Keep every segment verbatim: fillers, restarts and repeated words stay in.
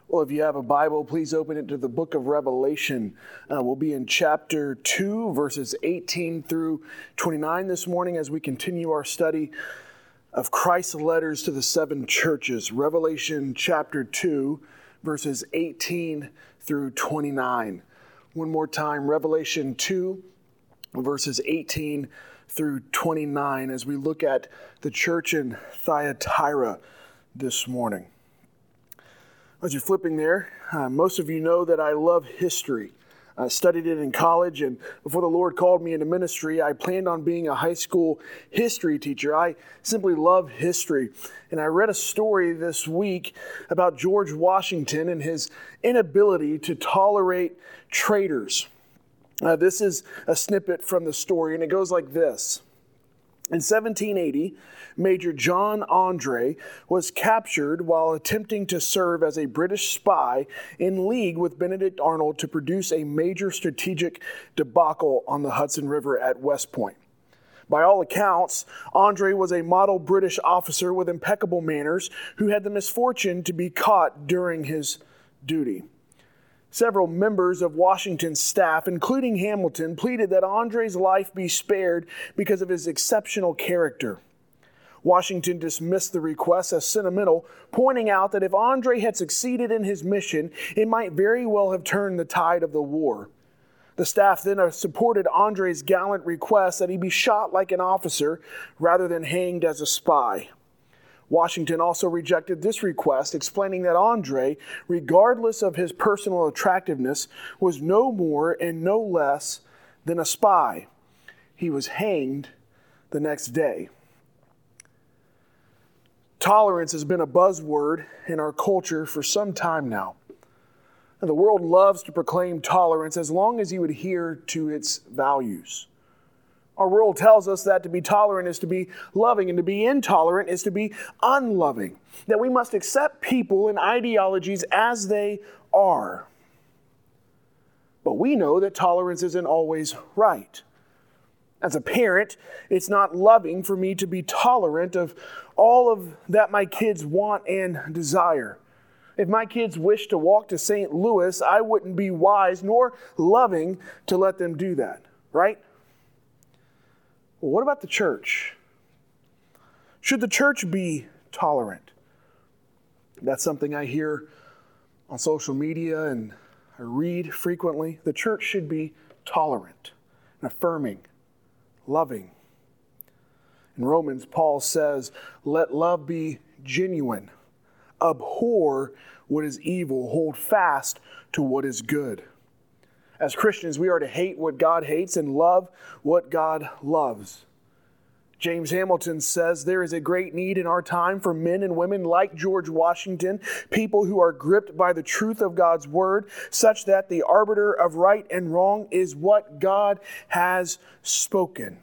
Well, if you have a Bible, please open it to the book of Revelation. Uh, we'll be in chapter two, verses eighteen through twenty-nine this morning as we continue our study of Christ's letters to the seven churches. Revelation chapter two, verses eighteen through twenty-nine. One more time, Revelation two, verses eighteen through twenty-nine, as we look at the church in Thyatira this morning. As you're flipping there, uh, most of you know that I love history. I studied it in college, and before the Lord called me into ministry, I planned on being a high school history teacher. I simply love history. And I read a story this week about George Washington and his inability to tolerate traitors. Uh, this is a snippet from the story, and it goes like this. In seventeen eighty, Major John Andre was captured while attempting to serve as a British spy in league with Benedict Arnold to produce a major strategic debacle on the Hudson River at West Point. By all accounts, Andre was a model British officer with impeccable manners who had the misfortune to be caught during his duty. Several members of Washington's staff, including Hamilton, pleaded that Andre's life be spared because of his exceptional character. Washington dismissed the request as sentimental, pointing out that if Andre had succeeded in his mission, it might very well have turned the tide of the war. The staff then supported Andre's gallant request that he be shot like an officer rather than hanged as a spy. Washington also rejected this request, explaining that Andre, regardless of his personal attractiveness, was no more and no less than a spy. He was hanged the next day. Tolerance has been a buzzword in our culture for some time now. And the world loves to proclaim tolerance as long as you adhere to its values. Our world tells us that to be tolerant is to be loving, and to be intolerant is to be unloving. That we must accept people and ideologies as they are. But we know that tolerance isn't always right. As a parent, it's not loving for me to be tolerant of all of that my kids want and desire. If my kids wish to walk to Saint Louis, I wouldn't be wise nor loving to let them do that, right? Well, what about the church? Should the church be tolerant? That's something I hear on social media and I read frequently. The church should be tolerant and affirming, loving. In Romans, Paul says, let love be genuine. Abhor what is evil. Hold fast to what is good. As Christians, we are to hate what God hates and love what God loves. James Hamilton says there is a great need in our time for men and women like George Washington, people who are gripped by the truth of God's word, such that the arbiter of right and wrong is what God has spoken.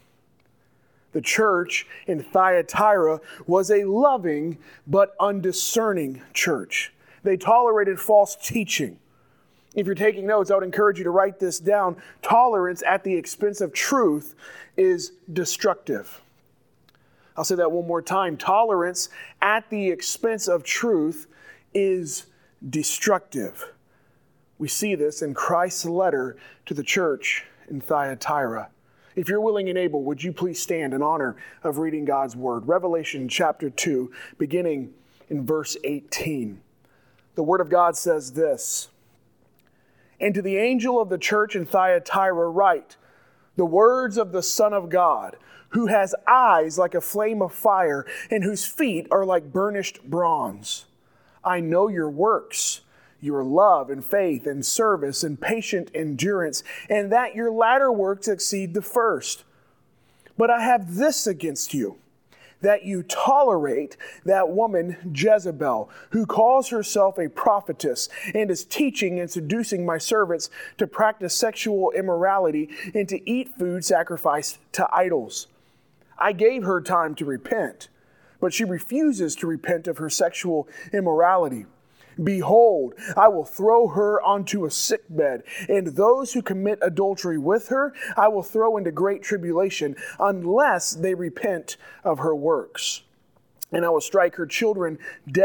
The church in Thyatira was a loving but undiscerning church. They tolerated false teaching. If you're taking notes, I would encourage you to write this down. Tolerance at the expense of truth is destructive. I'll say that one more time. Tolerance at the expense of truth is destructive. We see this in Christ's letter to the church in Thyatira. If you're willing and able, would you please stand in honor of reading God's word? Revelation chapter two, beginning in verse eighteen. The word of God says this, and to the angel of the church in Thyatira write, the words of the Son of God, who has eyes like a flame of fire and whose feet are like burnished bronze. I know your works, your love and faith and service and patient endurance, and that your latter works exceed the first. But I have this against you, that you tolerate that woman Jezebel, who calls herself a prophetess and is teaching and seducing my servants to practice sexual immorality and to eat food sacrificed to idols. I gave her time to repent, but she refuses to repent of her sexual immorality. Behold, I will throw her onto a sickbed, and those who commit adultery with her I will throw into great tribulation, unless they repent of her works. And I will strike her children dead,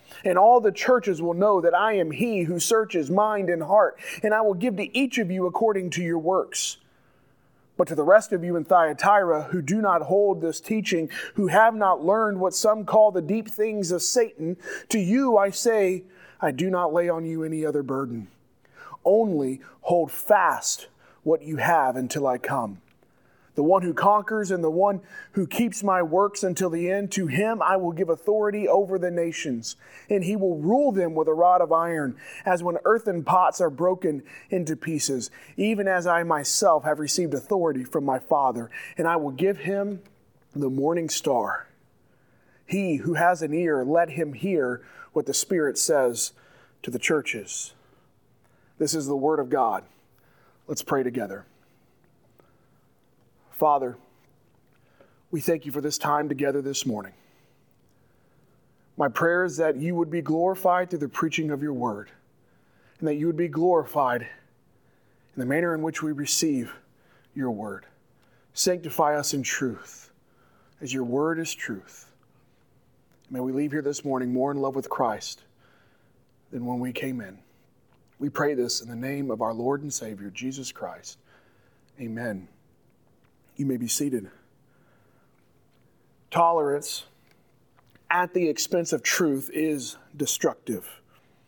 And all the churches will know that I am he who searches mind and heart, and I will give to each of you according to your works. But to the rest of you in Thyatira who do not hold this teaching, who have not learned what some call the deep things of Satan, to you I say, I do not lay on you any other burden. Only hold fast what you have until I come. The one who conquers and the one who keeps my works until the end, to him I will give authority over the nations, and he will rule them with a rod of iron, as when earthen pots are broken into pieces, even as I myself have received authority from my Father, and I will give him the morning star. He who has an ear, let him hear what the Spirit says to the churches. This is the word of God. Let's pray together. Father, we thank you for this time together this morning. My prayer is that you would be glorified through the preaching of your word, and that you would be glorified in the manner in which we receive your word. Sanctify us in truth, as your word is truth. May we leave here this morning more in love with Christ than when we came in. We pray this in the name of our Lord and Savior, Jesus Christ. Amen. You may be seated. Tolerance at the expense of truth is destructive.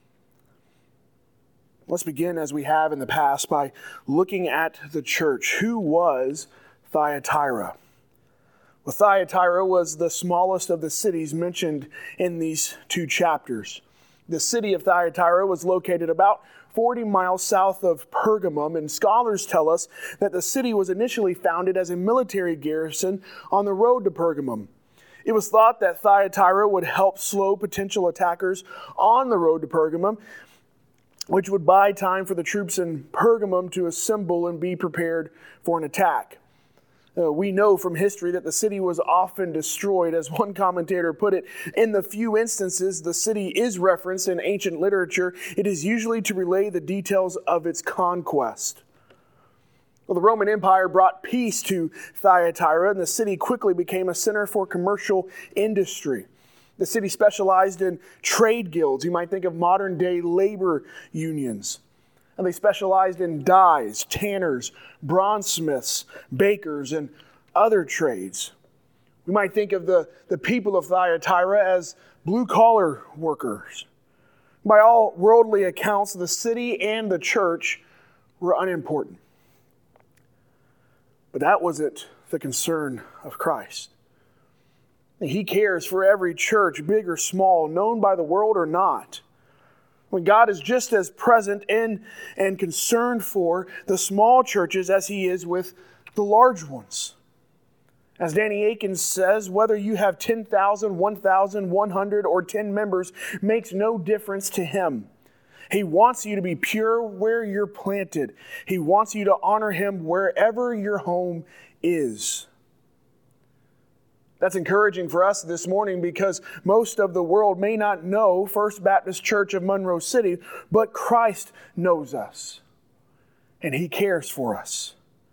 Let's begin, as we have in the past, by looking at the church. Who was Thyatira? Well, Thyatira was the smallest of the cities mentioned in these two chapters. The city of Thyatira was located about forty miles south of Pergamum, and scholars tell us that the city was initially founded as a military garrison on the road to Pergamum. It was thought that Thyatira would help slow potential attackers on the road to Pergamum, which would buy time for the troops in Pergamum to assemble and be prepared for an attack. Uh, we know from history that the city was often destroyed. As one commentator put it, in the few instances the city is referenced in ancient literature, it is usually to relay the details of its conquest. Well, the Roman Empire brought peace to Thyatira, and the city quickly became a center for commercial industry. The city specialized in trade guilds. You might think of modern-day labor unions. And they specialized in dyes, tanners, bronzesmiths, bakers, and other trades. We might think of the, the people of Thyatira as blue-collar workers. By all worldly accounts, the city and the church were unimportant. But that wasn't the concern of Christ. He cares for every church, big or small, known by the world or not. When God is just as present in and concerned for the small churches as he is with the large ones. As Danny Akins says, whether you have ten thousand, one thousand, one hundred, or ten members makes no difference to him. He wants you to be pure where you're planted. He wants you to honor him wherever your home is. That's encouraging for us this morning because most of the world may not know First Baptist Church of Monroe City, but Christ knows us, and he cares for us.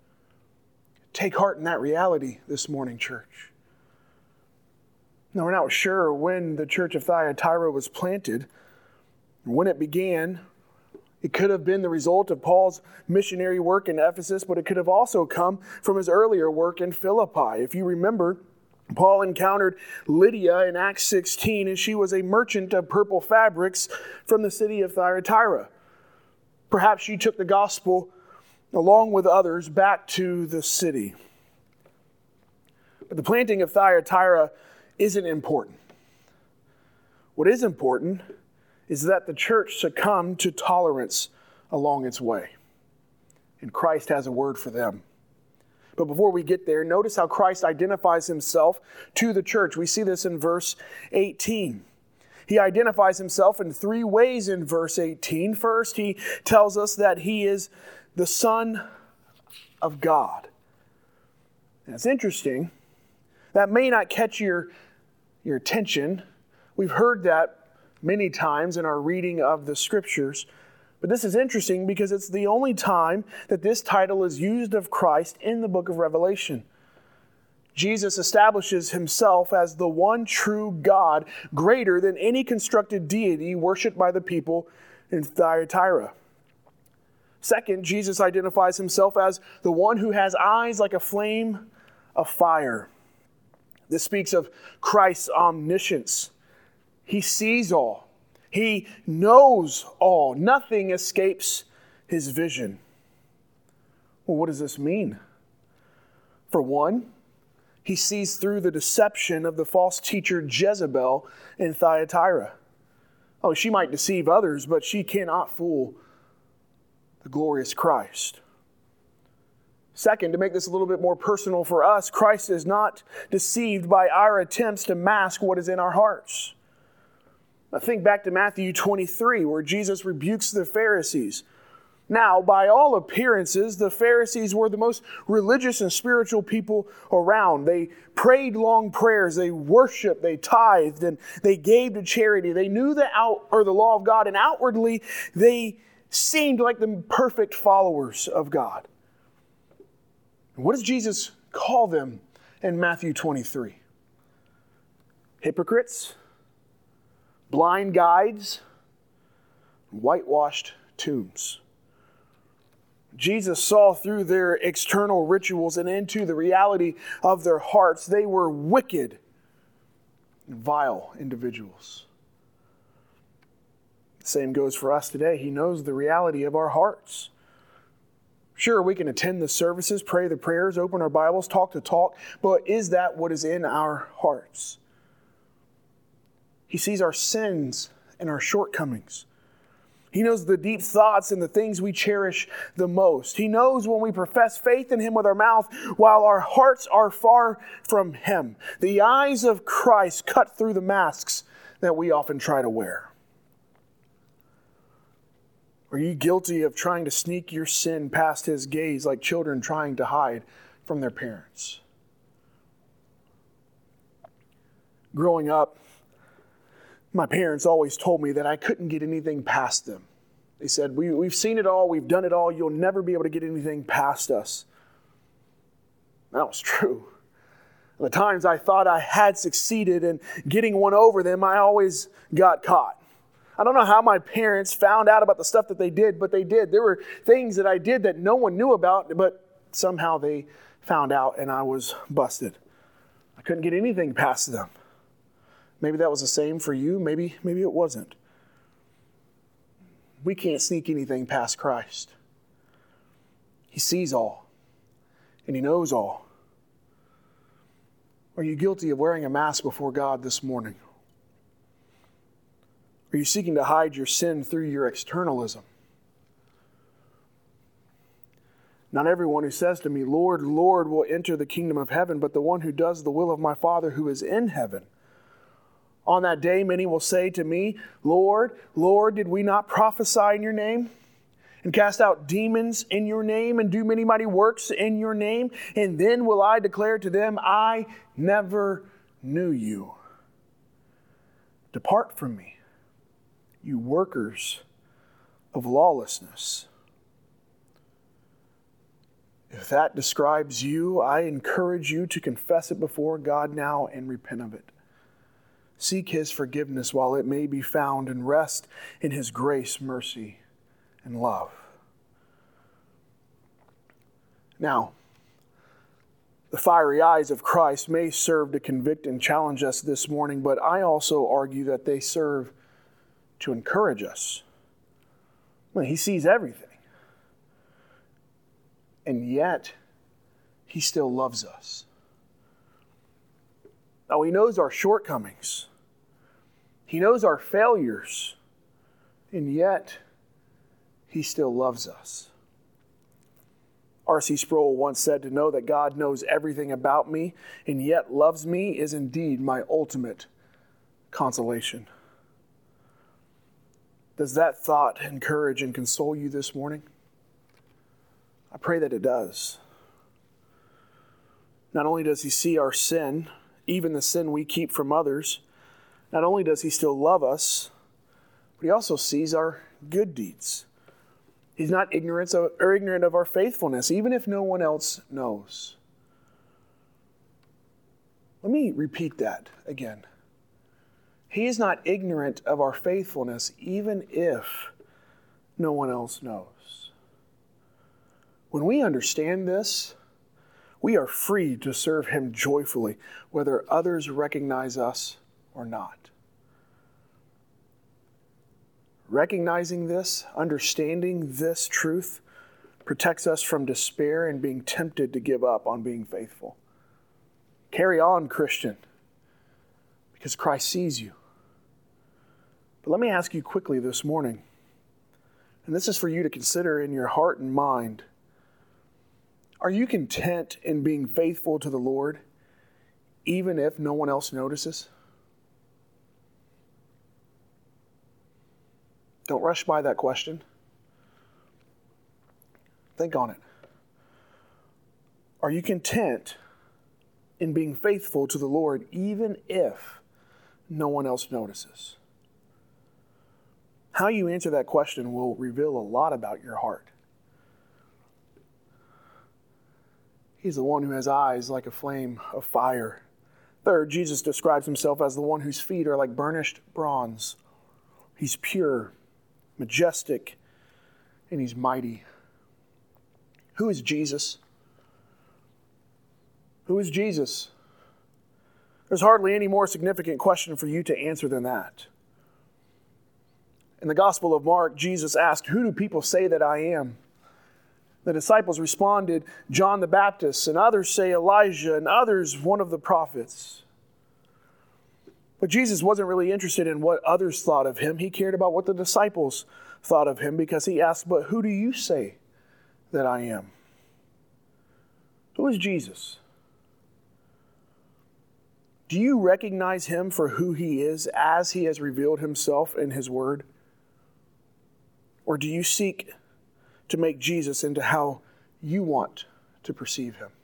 Take heart in that reality this morning, church. Now, we're not sure when the church of Thyatira was planted, when it began. It could have been the result of Paul's missionary work in Ephesus, but it could have also come from his earlier work in Philippi. If you remember, Paul encountered Lydia in Acts sixteen, and she was a merchant of purple fabrics from the city of Thyatira. Perhaps she took the gospel along with others back to the city. But the planting of Thyatira isn't important. What is important is that the church succumbed to tolerance along its way. And Christ has a word for them. But before we get there, notice how Christ identifies himself to the church. We see this in verse eighteen. He identifies himself in three ways in verse eighteen. First, he tells us that he is the Son of God. Now, it's interesting. That may not catch your, your attention. We've heard that many times in our reading of the Scriptures. But this is interesting because it's the only time that this title is used of Christ in the book of Revelation. Jesus establishes himself as the one true God, greater than any constructed deity worshipped by the people in Thyatira. Second, Jesus identifies himself as the one who has eyes like a flame of fire. This speaks of Christ's omniscience. He sees all. He knows all. Nothing escapes his vision. Well, what does this mean? For one, he sees through the deception of the false teacher Jezebel in Thyatira. Oh, she might deceive others, but she cannot fool the glorious Christ. Second, to make this a little bit more personal for us, Christ is not deceived by our attempts to mask what is in our hearts. Now think back to Matthew twenty-three, where Jesus rebukes the Pharisees. Now, by all appearances, the Pharisees were the most religious and spiritual people around. They prayed long prayers, they worshiped, they tithed, and they gave to charity. They knew the out or the law of God, and outwardly they seemed like the perfect followers of God. And what does Jesus call them in Matthew twenty-three? Hypocrites, blind guides, whitewashed tombs. Jesus saw through their external rituals and into the reality of their hearts. They were wicked and vile individuals. The same goes for us today. He knows the reality of our hearts. Sure, we can attend the services, pray the prayers, open our Bibles, talk the talk, but is that what is in our hearts? He sees our sins and our shortcomings. He knows the deep thoughts and the things we cherish the most. He knows when we profess faith in Him with our mouth while our hearts are far from Him. The eyes of Christ cut through the masks that we often try to wear. Are you guilty of trying to sneak your sin past His gaze like children trying to hide from their parents? Growing up, my parents always told me that I couldn't get anything past them. They said, we, we've seen it all, we've done it all, you'll never be able to get anything past us. That was true. The times I thought I had succeeded in getting one over them, I always got caught. I don't know how my parents found out about the stuff that they did, but they did. There were things that I did that no one knew about, but somehow they found out and I was busted. I couldn't get anything past them. Maybe that was the same for you. Maybe, maybe it wasn't. We can't sneak anything past Christ. He sees all, and He knows all. Are you guilty of wearing a mask before God this morning? Are you seeking to hide your sin through your externalism? Not everyone who says to me, Lord, Lord, will enter the kingdom of heaven, but the one who does the will of my Father who is in heaven. On that day, many will say to me, Lord, Lord, did we not prophesy in your name and cast out demons in your name and do many mighty works in your name? And then will I declare to them, I never knew you. Depart from me, you workers of lawlessness. If that describes you, I encourage you to confess it before God now and repent of it. Seek His forgiveness while it may be found and rest in His grace, mercy, and love. Now, the fiery eyes of Christ may serve to convict and challenge us this morning, but I also argue that they serve to encourage us. Well, He sees everything. And yet, He still loves us. Now, He knows our shortcomings. He knows our failures. And yet, He still loves us. R C Sproul once said, to know that God knows everything about me and yet loves me is indeed my ultimate consolation. Does that thought encourage and console you this morning? I pray that it does. Not only does He see our sin, even the sin we keep from others, not only does He still love us, but He also sees our good deeds. He's not ignorant of, or ignorant of our faithfulness, even if no one else knows. Let me repeat that again. He is not ignorant of our faithfulness, even if no one else knows. When we understand this, we are free to serve Him joyfully, whether others recognize us or not. Recognizing this, understanding this truth, protects us from despair and being tempted to give up on being faithful. Carry on, Christian, because Christ sees you. But let me ask you quickly this morning, and this is for you to consider in your heart and mind. Are you content in being faithful to the Lord, even if no one else notices? Don't rush by that question. Think on it. Are you content in being faithful to the Lord, even if no one else notices? How you answer that question will reveal a lot about your heart. He's the one who has eyes like a flame of fire. Third, Jesus describes himself as the one whose feet are like burnished bronze. He's pure, majestic, and he's mighty. Who is Jesus? Who is Jesus? There's hardly any more significant question for you to answer than that. In the Gospel of Mark, Jesus asked, "Who do people say that I am?" The disciples responded, "John the Baptist, and others say Elijah, and others one of the prophets." But Jesus wasn't really interested in what others thought of him. He cared about what the disciples thought of him, because he asked, "But who do you say that I am?" Who is Jesus? Do you recognize him for who he is as he has revealed himself in his word? Or do you seek to make Jesus into how you want to perceive him?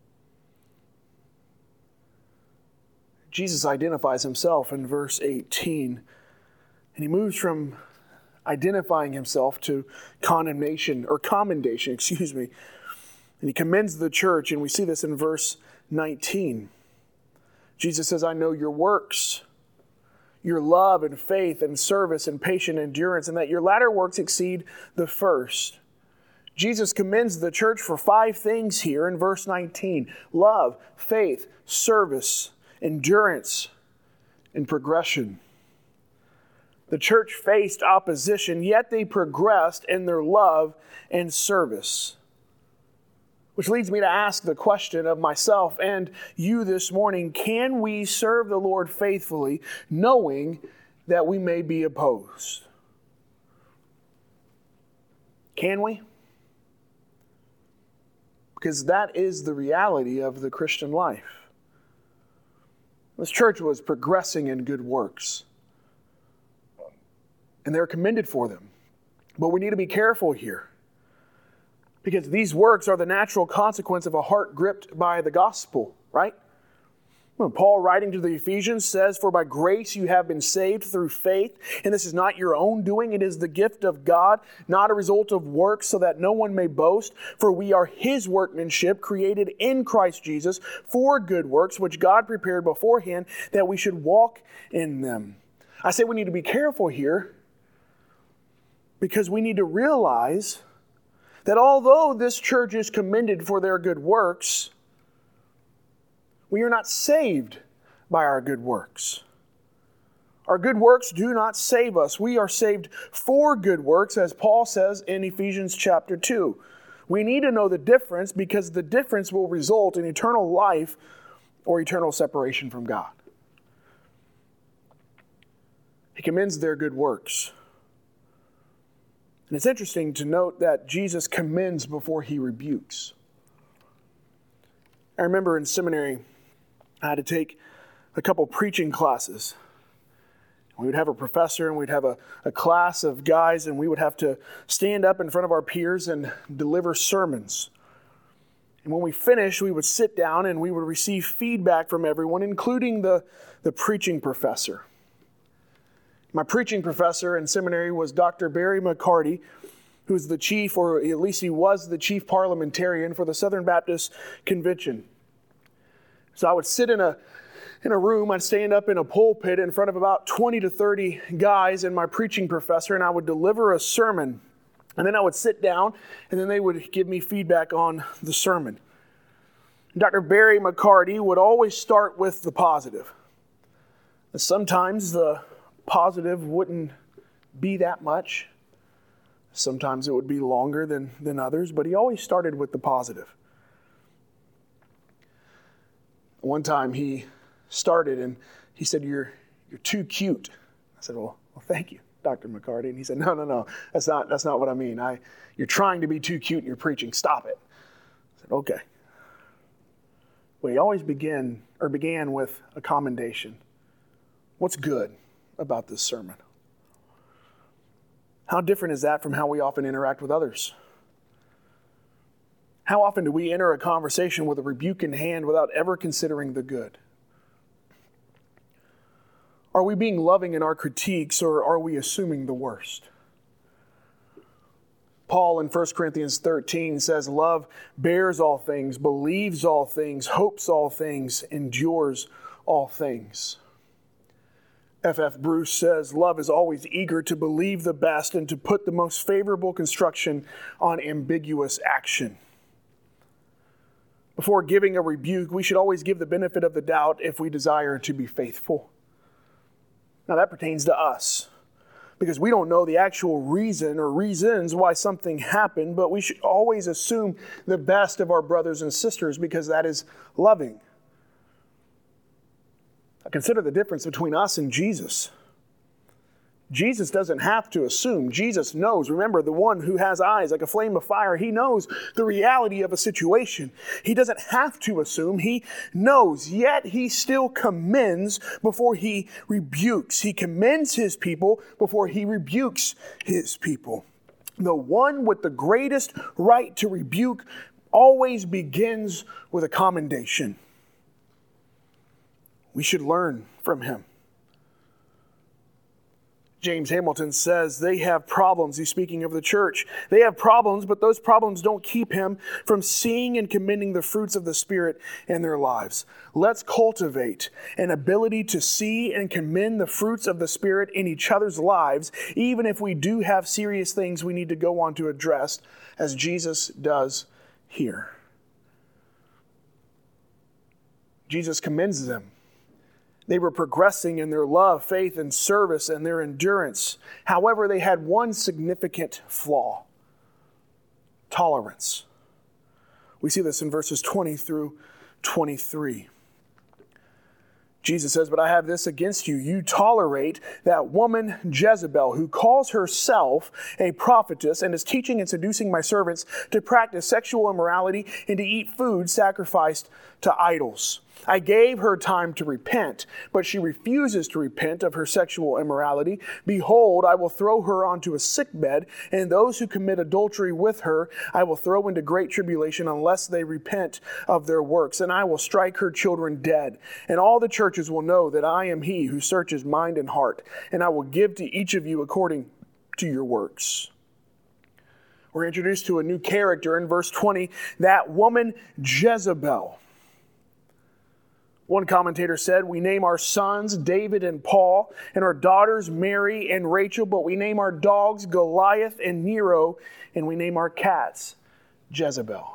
Jesus identifies himself in verse eighteen, and he moves from identifying himself to condemnation or commendation, excuse me. And he commends the church, and we see this in verse nineteen. Jesus says, "I know your works, your love and faith and service and patient endurance, and that your latter works exceed the first." Jesus commends the church for five things here in verse nineteen: love, faith, service, endurance, and progression. The church faced opposition, yet they progressed in their love and service. Which leads me to ask the question of myself and you this morning: can we serve the Lord faithfully, knowing that we may be opposed? Can we? Because that is the reality of the Christian life. This church was progressing in good works, and they're commended for them. But we need to be careful here, because these works are the natural consequence of a heart gripped by the gospel, right? When Paul, writing to the Ephesians, says, "For by grace you have been saved through faith, and this is not your own doing, it is the gift of God, not a result of works, so that no one may boast. For we are His workmanship, created in Christ Jesus for good works, which God prepared beforehand that we should walk in them." I say we need to be careful here, because we need to realize that although this church is commended for their good works, we are not saved by our good works. Our good works do not save us. We are saved for good works, as Paul says in Ephesians chapter two. We need to know the difference, because the difference will result in eternal life or eternal separation from God. He commends their good works. And it's interesting to note that Jesus commends before he rebukes. I remember in seminary, I had to take a couple preaching classes. We would have a professor, and we'd have a, a class of guys, and we would have to stand up in front of our peers and deliver sermons. And when we finished, we would sit down and we would receive feedback from everyone, including the, the preaching professor. My preaching professor in seminary was Doctor Barry McCarty, who was the chief, or at least he was the chief parliamentarian for the Southern Baptist Convention. So I would sit in a in a room. I'd stand up in a pulpit in front of about twenty to thirty guys and my preaching professor, and I would deliver a sermon. And then I would sit down, and then they would give me feedback on the sermon. Doctor Barry McCarty would always start with the positive. Sometimes the positive wouldn't be that much. Sometimes it would be longer than, than others, but he always started with the positive. One time he started and he said, you're you're too cute. I said, well, well thank you, Doctor McCarty. And he said, no, no, no, that's not that's not what I mean. I you're trying to be too cute in your preaching. Stop it. I said, okay. Well, he always began or began with a commendation. What's good about this sermon? How different is that from how we often interact with others? How often do we enter a conversation with a rebuke in hand without ever considering the good? Are we being loving in our critiques, or are we assuming the worst? Paul in First Corinthians thirteen says, love bears all things, believes all things, hopes all things, endures all things. F F Bruce says, love is always eager to believe the best and to put the most favorable construction on ambiguous action. Before giving a rebuke, we should always give the benefit of the doubt if we desire to be faithful. Now that pertains to us, because we don't know the actual reason or reasons why something happened, but we should always assume the best of our brothers and sisters because that is loving. Now consider the difference between us and Jesus. Jesus doesn't have to assume. Jesus knows. Remember, the one who has eyes like a flame of fire, he knows the reality of a situation. He doesn't have to assume. He knows, yet he still commends before he rebukes. He commends his people before he rebukes his people. The one with the greatest right to rebuke always begins with a commendation. We should learn from him. James Hamilton says they have problems. He's speaking of the church. They have problems, but those problems don't keep him from seeing and commending the fruits of the Spirit in their lives. Let's cultivate an ability to see and commend the fruits of the Spirit in each other's lives, even if we do have serious things we need to go on to address, as Jesus does here. Jesus commends them. They were progressing in their love, faith, and service and their endurance. However, they had one significant flaw: tolerance. We see this in verses twenty through twenty-three. Jesus says, but I have this against you. You tolerate that woman Jezebel, who calls herself a prophetess and is teaching and seducing my servants to practice sexual immorality and to eat food sacrificed to idols. I gave her time to repent, but she refuses to repent of her sexual immorality. Behold, I will throw her onto a sickbed, and those who commit adultery with her I will throw into great tribulation unless they repent of their works. And I will strike her children dead. And all the churches will know that I am he who searches mind and heart, and I will give to each of you according to your works. We're introduced to a new character in verse twenty, that woman Jezebel. One commentator said, we name our sons David and Paul, and our daughters Mary and Rachel, but we name our dogs Goliath and Nero, and we name our cats Jezebel.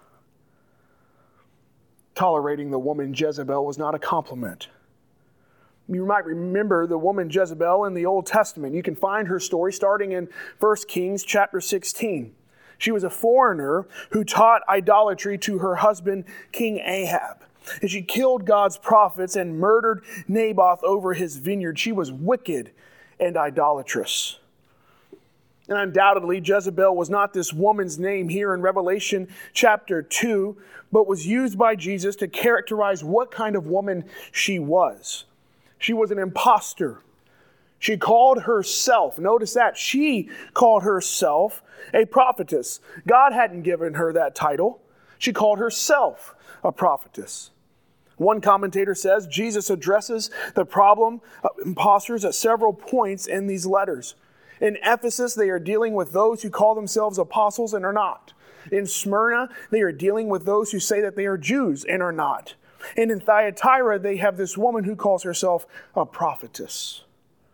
Tolerating the woman Jezebel was not a compliment. You might remember the woman Jezebel in the Old Testament. You can find her story starting in First Kings chapter sixteen. She was a foreigner who taught idolatry to her husband, King Ahab. And she killed God's prophets and murdered Naboth over his vineyard. She was wicked and idolatrous. And undoubtedly, Jezebel was not this woman's name here in Revelation chapter two, but was used by Jesus to characterize what kind of woman she was. She was an imposter. She called herself, notice that, she called herself a prophetess. God hadn't given her that title. She called herself a prophetess. One commentator says Jesus addresses the problem of imposters at several points in these letters. In Ephesus, they are dealing with those who call themselves apostles and are not. In Smyrna, they are dealing with those who say that they are Jews and are not. And in Thyatira, they have this woman who calls herself a prophetess.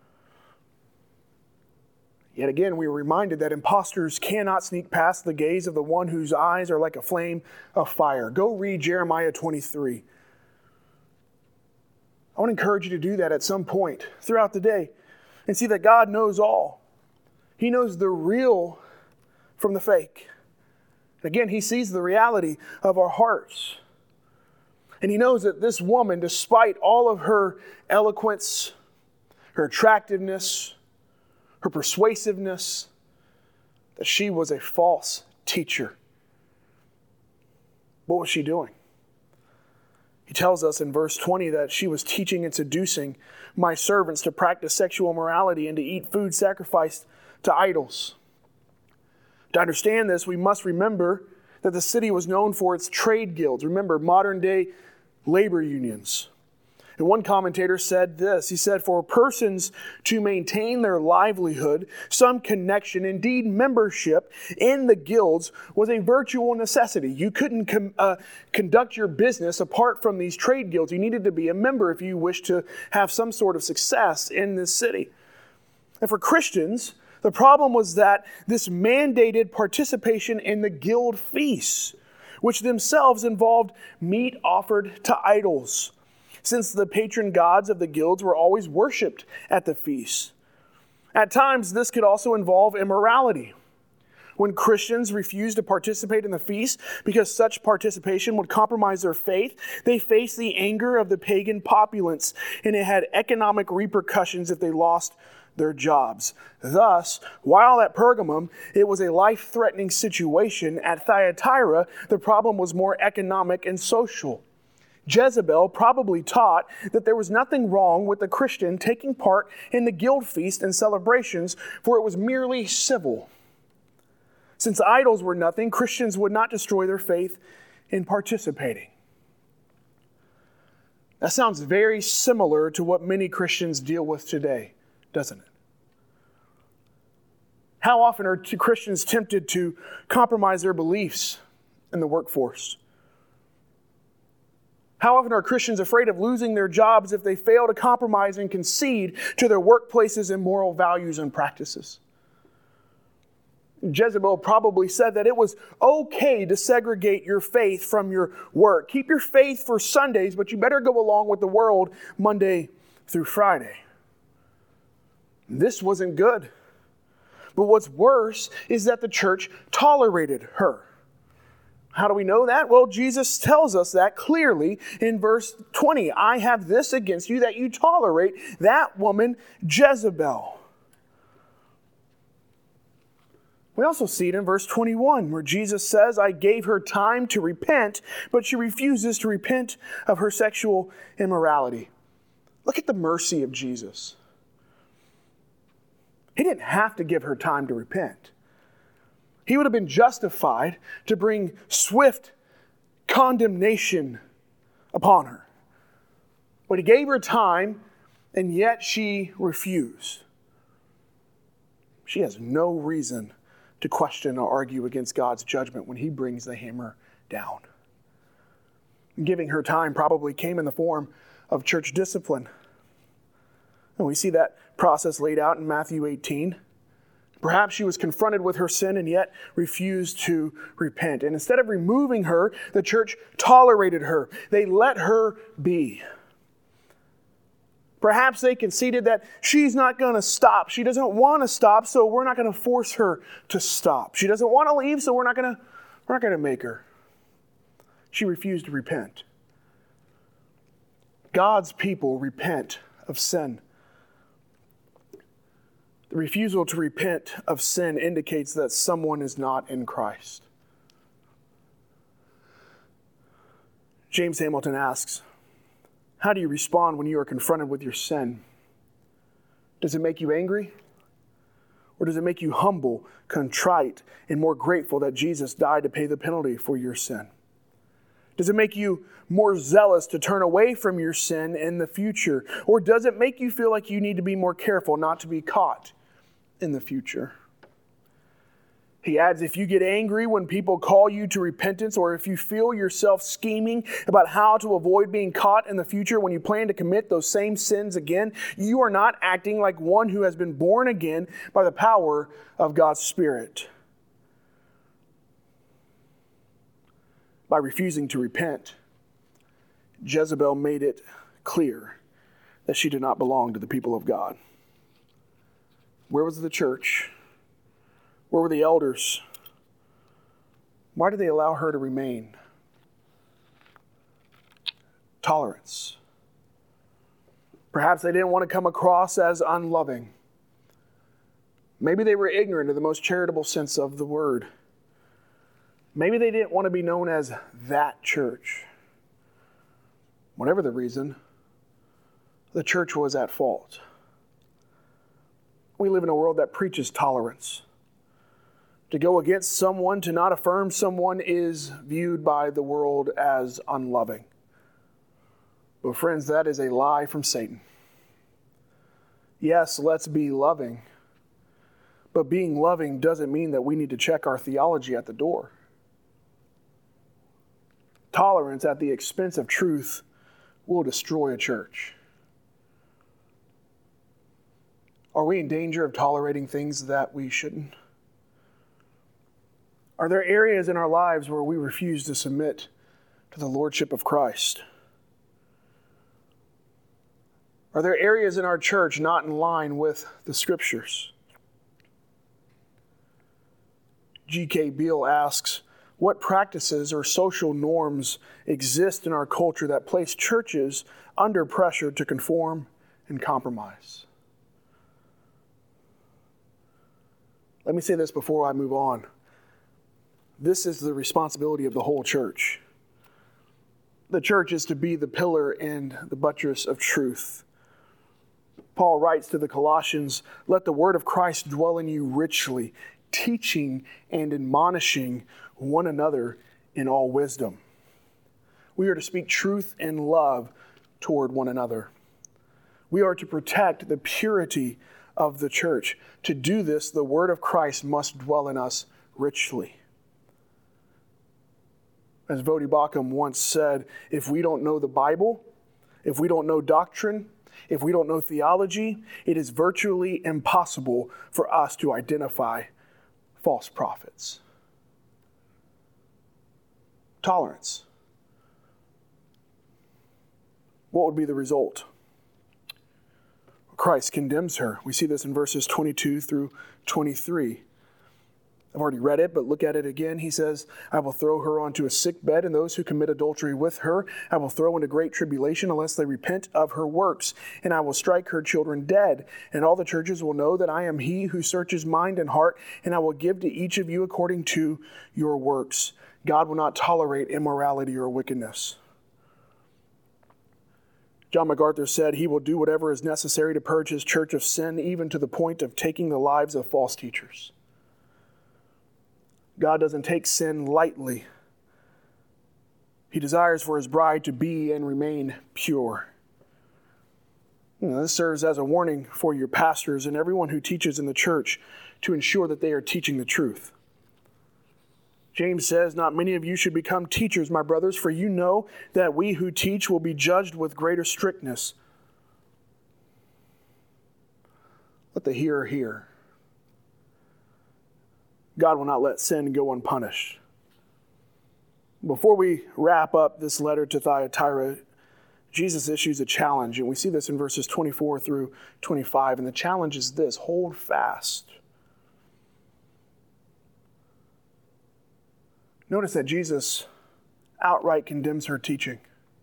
Yet again, we are reminded that impostors cannot sneak past the gaze of the one whose eyes are like a flame of fire. Go read Jeremiah twenty-three. I want to encourage you to do that at some point throughout the day and see that God knows all. He knows the real from the fake. Again, He sees the reality of our hearts. And He knows that this woman, despite all of her eloquence, her attractiveness, her persuasiveness, that she was a false teacher. What was she doing? He tells us in verse twenty that she was teaching and seducing my servants to practice sexual immorality and to eat food sacrificed to idols. To understand this, we must remember that the city was known for its trade guilds. Remember, modern day labor unions. And one commentator said this. He said, for persons to maintain their livelihood, some connection, indeed membership in the guilds was a virtual necessity. You couldn't com- uh, conduct your business apart from these trade guilds. You needed to be a member if you wished to have some sort of success in this city. And for Christians, the problem was that this mandated participation in the guild feasts, which themselves involved meat offered to idols, since the patron gods of the guilds were always worshipped at the feasts. At times, this could also involve immorality. When Christians refused to participate in the feast because such participation would compromise their faith, they faced the anger of the pagan populace, and it had economic repercussions if they lost their jobs. Thus, while at Pergamum it was a life-threatening situation, at Thyatira the problem was more economic and social. Jezebel probably taught that there was nothing wrong with the Christian taking part in the guild feast and celebrations, for it was merely civil. Since idols were nothing, Christians would not destroy their faith in participating. That sounds very similar to what many Christians deal with today, doesn't it? How often are Christians tempted to compromise their beliefs in the workforce? How often are Christians afraid of losing their jobs if they fail to compromise and concede to their workplace's immoral values and practices? Jezebel probably said that it was okay to segregate your faith from your work. Keep your faith for Sundays, but you better go along with the world Monday through Friday. This wasn't good. But what's worse is that the church tolerated her. How do we know that? Well, Jesus tells us that clearly in verse twenty. I have this against you, that you tolerate that woman, Jezebel. We also see it in verse twenty-one, where Jesus says, I gave her time to repent, but she refuses to repent of her sexual immorality. Look at the mercy of Jesus. He didn't have to give her time to repent. He would have been justified to bring swift condemnation upon her. But He gave her time, and yet she refused. She has no reason to question or argue against God's judgment when He brings the hammer down. Giving her time probably came in the form of church discipline. And we see that process laid out in Matthew eighteen. Perhaps she was confronted with her sin and yet refused to repent. And instead of removing her, the church tolerated her. They let her be. Perhaps they conceded that she's not going to stop. She doesn't want to stop, so we're not going to force her to stop. She doesn't want to leave, so we're not going to, we're not going to make her. She refused to repent. God's people repent of sin. The refusal to repent of sin indicates that someone is not in Christ. James Hamilton asks, how do you respond when you are confronted with your sin? Does it make you angry? Or does it make you humble, contrite, and more grateful that Jesus died to pay the penalty for your sin? Does it make you more zealous to turn away from your sin in the future? Or does it make you feel like you need to be more careful not to be caught in the future? He adds, if you get angry when people call you to repentance, or if you feel yourself scheming about how to avoid being caught in the future when you plan to commit those same sins again, you are not acting like one who has been born again by the power of God's Spirit. By refusing to repent, Jezebel made it clear that she did not belong to the people of God. Where was the church? Where were the elders? Why did they allow her to remain? Tolerance. Perhaps they didn't want to come across as unloving. Maybe they were ignorant of the most charitable sense of the word. Maybe they didn't want to be known as that church. Whatever the reason, the church was at fault. We live in a world that preaches tolerance. To go against someone, to not affirm someone, is viewed by the world as unloving. But friends, that is a lie from Satan. Yes, let's be loving. But being loving doesn't mean that we need to check our theology at the door. Tolerance at the expense of truth will destroy a church. Are we in danger of tolerating things that we shouldn't? Are there areas in our lives where we refuse to submit to the lordship of Christ? Are there areas in our church not in line with the Scriptures? G K Beale asks, what practices or social norms exist in our culture that place churches under pressure to conform and compromise? Let me say this before I move on. This is the responsibility of the whole church. The church is to be the pillar and the buttress of truth. Paul writes to the Colossians, let the word of Christ dwell in you richly, teaching and admonishing one another in all wisdom. We are to speak truth and love toward one another. We are to protect the purity of the church. To do this, the word of Christ must dwell in us richly. As Voddie Baucham once said, if we don't know the Bible, if we don't know doctrine, if we don't know theology, it is virtually impossible for us to identify false prophets. Tolerance. What would be the result? Christ condemns her. We see this in verses twenty-two through twenty-three. I've already read it, but look at it again. He says, I will throw her onto a sick bed, and those who commit adultery with her I will throw into great tribulation unless they repent of her works. And I will strike her children dead. And all the churches will know that I am he who searches mind and heart, and I will give to each of you according to your works. God will not tolerate immorality or wickedness. John MacArthur said he will do whatever is necessary to purge his church of sin, even to the point of taking the lives of false teachers. God doesn't take sin lightly. He desires for his bride to be and remain pure. You know, this serves as a warning for your pastors and everyone who teaches in the church to ensure that they are teaching the truth. James says, not many of you should become teachers, my brothers, for you know that we who teach will be judged with greater strictness. Let the hearer hear. God will not let sin go unpunished. Before we wrap up this letter to Thyatira, Jesus issues a challenge, and we see this in verses twenty-four through twenty-five, and the challenge is this: hold fast. Notice that Jesus outright condemns her teaching.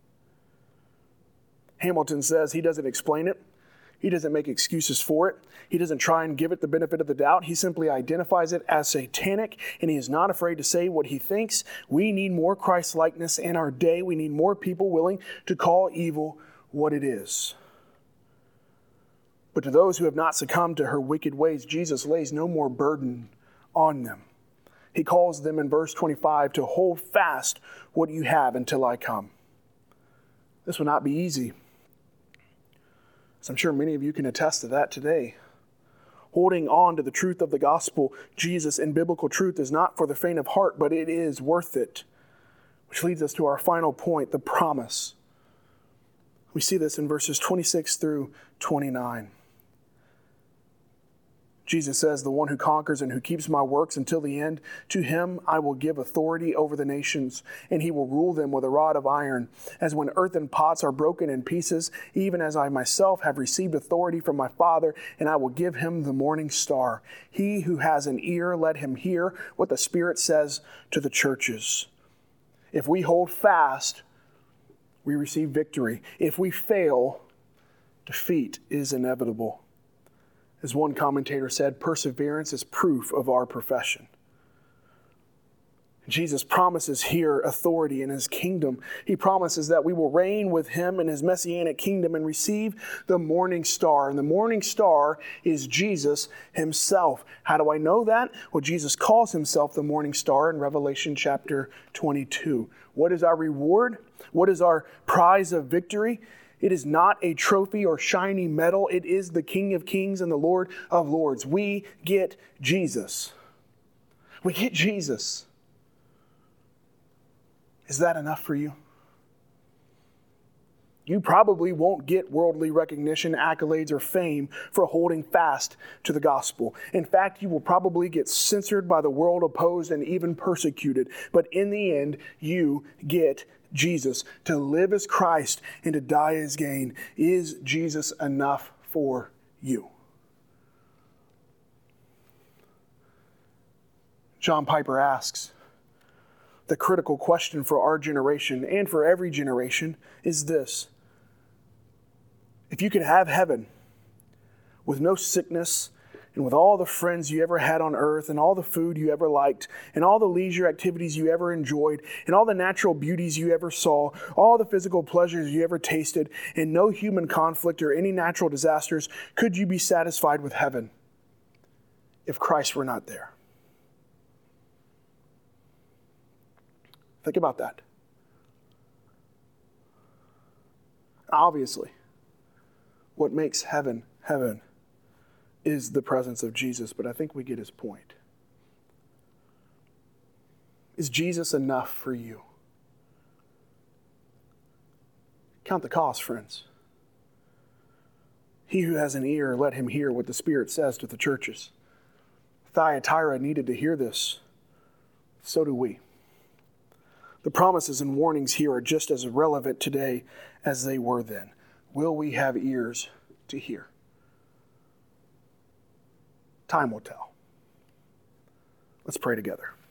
Hamilton says he doesn't explain it. He doesn't make excuses for it. He doesn't try and give it the benefit of the doubt. He simply identifies it as satanic, and he is not afraid to say what he thinks. We need more Christ-likeness in our day. We need more people willing to call evil what it is. But to those who have not succumbed to her wicked ways, Jesus lays no more burden on them. He calls them in verse twenty-five to hold fast what you have until I come. This will not be easy. So I'm sure many of you can attest to that today. Holding on to the truth of the gospel, Jesus, and biblical truth is not for the faint of heart, but it is worth it. Which leads us to our final point, the promise. We see this in verses twenty-six through twenty-nine. Jesus says, the one who conquers and who keeps my works until the end, to him I will give authority over the nations, and he will rule them with a rod of iron. As when earthen pots are broken in pieces, even as I myself have received authority from my Father, and I will give him the morning star. He who has an ear, let him hear what the Spirit says to the churches. If we hold fast, we receive victory. If we fail, defeat is inevitable. As one commentator said, perseverance is proof of our profession. Jesus promises here authority in his kingdom. He promises that we will reign with him in his messianic kingdom and receive the morning star. And the morning star is Jesus himself. How do I know that? Well, Jesus calls himself the morning star in Revelation chapter twenty-two. What is our reward? What is our prize of victory? It is not a trophy or shiny medal. It is the King of Kings and the Lord of Lords. We get Jesus. We get Jesus. Is that enough for you? You probably won't get worldly recognition, accolades, or fame for holding fast to the gospel. In fact, you will probably get censored by the world, opposed, and even persecuted. But in the end, you get Jesus. To live as Christ and to die as gain. Is Jesus enough for you? John Piper asks, the critical question for our generation and for every generation is this. If you could have heaven with no sickness and with all the friends you ever had on earth and all the food you ever liked and all the leisure activities you ever enjoyed and all the natural beauties you ever saw, all the physical pleasures you ever tasted, and no human conflict or any natural disasters, could you be satisfied with heaven if Christ were not there? Think about that. Obviously, what makes heaven heaven is the presence of Jesus, but I think we get his point. Is Jesus enough for you? Count the cost, friends. He who has an ear, let him hear what the Spirit says to the churches. Thyatira needed to hear this. So do we. The promises and warnings here are just as relevant today as they were then. Will we have ears to hear? Time will tell. Let's pray together.